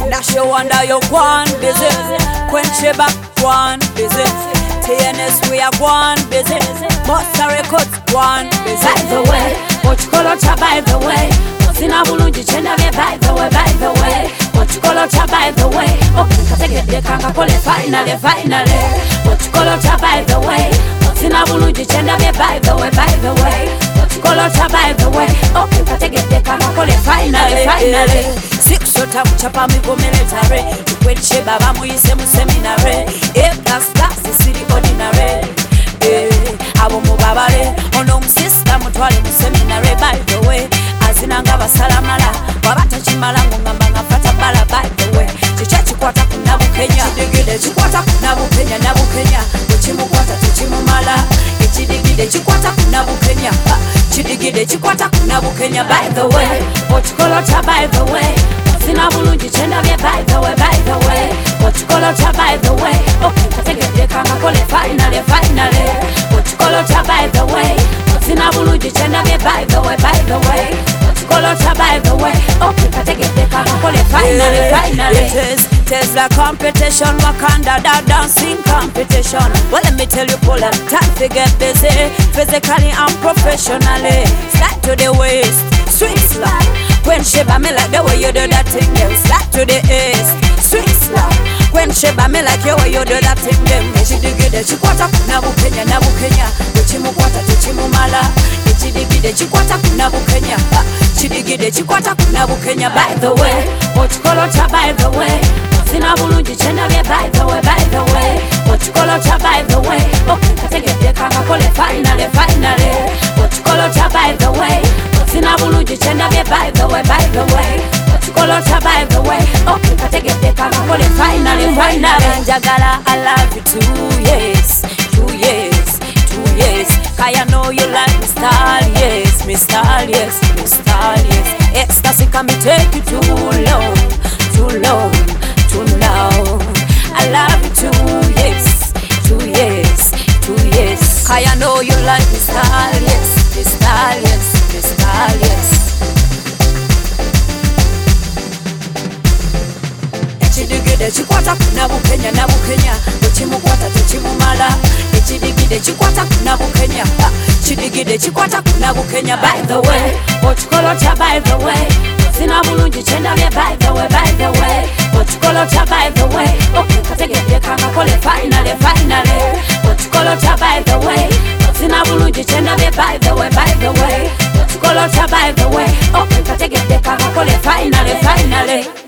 Nash you wonder you gone busy. Quench your back gone busy. TNS we are gone busy. Monster Records gone busy. By the way, what you call out by the way. Sina bulungi chendabye by the way, by the way. What you call out by the way. Okay, kategede kanga kole finally. What you call out by the way. Sina bulungi chendabye by the way, by the way. What you call out by the way. Okay, kategede kanga kole finally. Six shota kuchapa migo military. Tukwenche baba muyise mu seminary. A++ city ordinary. Abo mubabale ono musista mutwale mu seminary. By the way, azinanga basalamala wabata chimala ngamba ngafata bala. By the way, chicha chikwata kunabu Kenya. Chidigide chikwata kunabu Kenya, nabu Kenya. Chimukwata chichimumala. Chidigide chikwata kunabu Kenya. Chidigide chikwata kunabu Kenya. By the way, what you call out by the way. Sina bulungi chendabye by the way, by the way. What you call out by the way. Okay, kategede kanga kole finally. What you call out by the way. Sina bulungi chendabye by the way, by the way. What you call out by the way. Okay, kategede kanga kole finally. It is the competition, Wakanda, that dancing competition. Well, let me tell you, pull up, time to get busy, physically and professionally. Slide to the waist, sweet slide. When Sheba me like the way you do that thing, then slide to the east, sweet slide. When Sheba me like the way you do that thing, then chidigide chikwata kunabu Kenya, nabu Kenya. Chimukwata chichimumala. Chidigide chikwata kunabu Kenya. Chidigide chikwata kunabu Kenya. By the way, what you call out by the way. Sina bulungi chendabye by the way, by the way. What you call out by the way. Okay, kategede kanga kole finally. What you call out by the way. Sina bulungi chendabye by the way, by the way. What you call out by the way. Okay, kategede kanga kole finally. Njagala, I love you 2 years, 2 years, 2 years. Kaya know you like me style, yes, me style, yes, me style, yes. Ecstasy can me take you too long, too long, too long. I love you 2 years, 2 years, 2 years. Kaya know you like me style, yes, me style, yes, me style, yes. Chidigide chikwata kunabu Kenya, nabu Kenya. Chimukwata chichimumala. Chidigide chikwata kunabu Kenya. Chidigide chikwata kunabu Kenya. By the way, what you call out by the way. Sina bulungi chendabye by the way, by the way. What you call out by the way. Okay, kategede kanga kole finally. What you call out by the way. Sina bulungi chendabye by the way, by the way. What you call out by the way. Okay, kategede kanga kole finally.